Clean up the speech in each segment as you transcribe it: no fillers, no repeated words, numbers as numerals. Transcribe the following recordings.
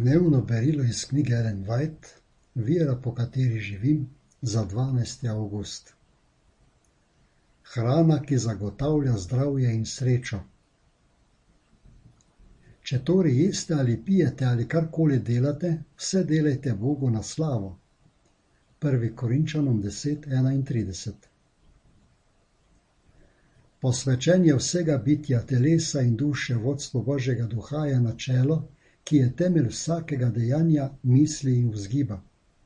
Dnevno berilo iz knjige Ellen White, Vera, po kateri živim, za 12. avgust. Hrana, ki zagotavlja zdravje in srečo. Če torej jeste ali pijete ali karkoli delate, vse delajte Bogu na slavo. 1. Korinčanom 10:31. Posvečenje vsega bitja, telesa in duše vodstvu Božjega duha je načelo, ki je temelj vsakega dejanja, misli in vzgiba.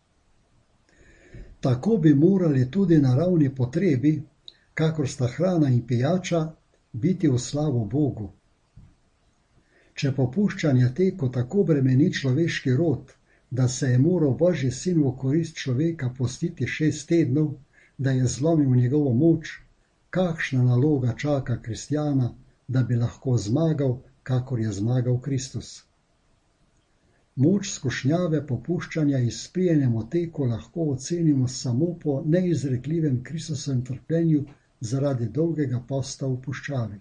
Tako bi morali tudi na ravni potrebi, kakor sta hrana in pijača, biti v slavo Bogu. Če popuščanje teku tako bremeni človeški rod, da se je moral Božji sin v korist človeka pustiti 6 tednov, da je zlomil njegovo moč, kakšna naloga čaka kristjana, da bi lahko zmagal, kakor je zmagal Kristus. Moč skušnjave popuščanja izprijenemu teku lahko ocenimo samo po neizrekljivem Kristusovem trpljenju zaradi dolgega posta v puščavi.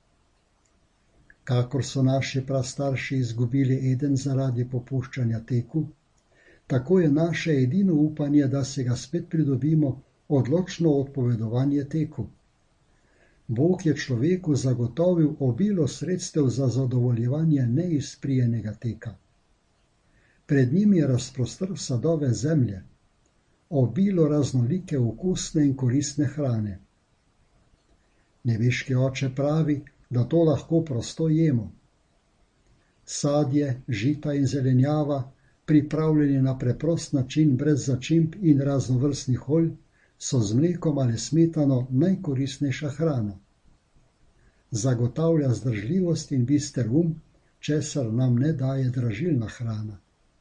Kakor so naši prastarši izgubili Eden zaradi popuščanja teku, tako je naše edino upanje, da se ga spet pridobimo, odločno odpovedovanje teku. Bog je človeku zagotovil obilo sredstev za zadovoljevanje neizprijenega teka. Pred njim je razprostrl sadove zemlje, obilo raznolike okusne in koristne hrane. Nebeški Oče pravi, da to lahko prosto jemo. Sadje, žita in zelenjava, pripravljeni na preprost način brez začimb in raznovrstnih olj, so z mlekom ali smetano najkoristnejša hrana. Zagotavlja zdržljivost in bister česar nam ne daje dražilna hrana.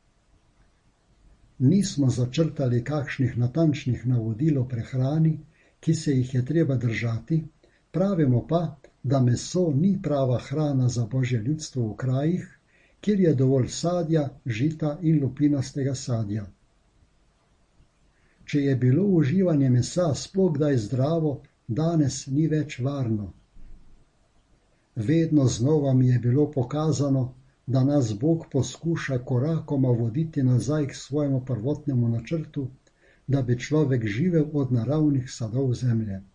Nismo začrtali kakšnih natančnih navodil o prehrani, ki se jih je treba držati, pravimo pa, da meso ni prava hrana za Božje ljudstvo v krajih, kjer je dovolj sadja, žita in lupinastega sadja. Če je bilo uživanje mesa sploh kdaj zdravo, danes ni več varno. Vedno znova mi je bilo pokazano, da nas Bog poskuša korakoma voditi nazaj k svojemu prvotnemu načrtu, da bi človek živel od naravnih sadov zemlje.